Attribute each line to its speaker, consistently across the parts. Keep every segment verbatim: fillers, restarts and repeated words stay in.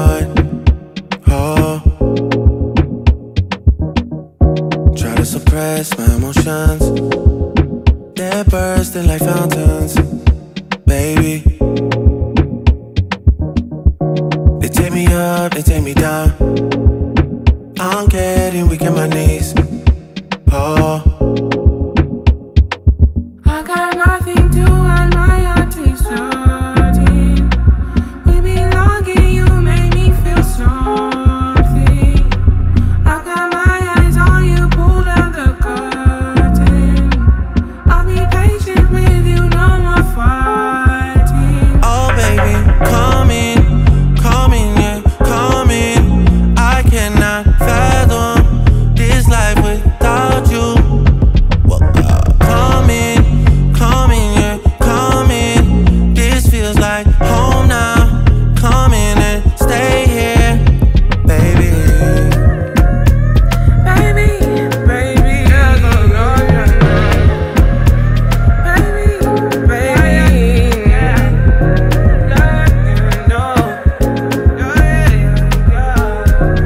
Speaker 1: heart. Oh, try to suppress my emotions. They're bursting like fountains, baby. They take me up, they take me down. I'm getting weak in my knees. Oh,
Speaker 2: I got nothing to hide, my heart is hurting. We belong and you make me feel something. I got my eyes on you, pull down the curtain. I'll be patient with you, no more fighting.
Speaker 1: oh baby, come in, come in, yeah, come in. I cannot fathom this life without you. Well, uh, come in, come in, yeah, come in. This feels like home now. Come in and stay here, baby.
Speaker 2: Baby, baby, yeah, no, no, no, no. Baby, baby, yeah, yeah, no, yeah, yeah.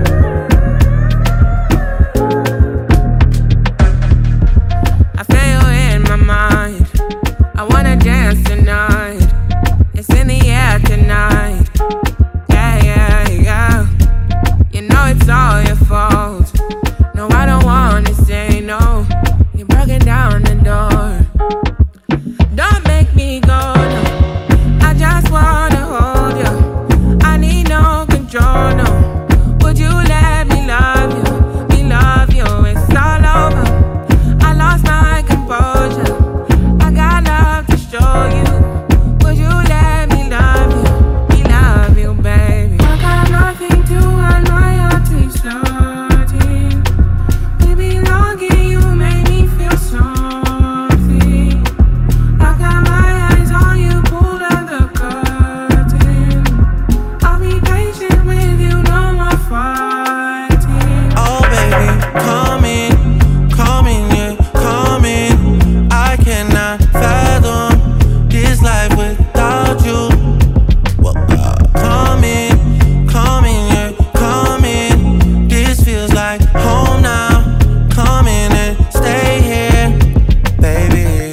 Speaker 2: I feel in my mind. I wanna dance tonight. It's in the air tonight. Yeah, yeah, yeah. You know it's all your fault. No, I don't wanna say no. You're breaking down the door. Don't make me go, no. I just wanna hold you. I need no control, no. Would you let me love you? Me love you, it's all over. I lost my composure. I got love to show you. Would you let me love you? Me love you, baby. I got nothing to hide, my heart is hurting. We belong and you make me feel something. I got my eyes on you, pull down the curtain. I'll be patient with you, no more fighting.
Speaker 1: Oh baby, come in, come in, yeah, come in. I cannot fathom this life without you. Well, uh, come in, come in, yeah, come in. This feels like home now. Come in and stay here, baby.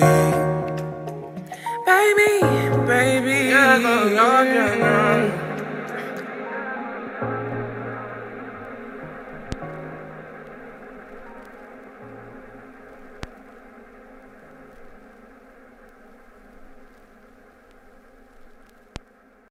Speaker 2: Baby, baby, yeah, no, no, no, no.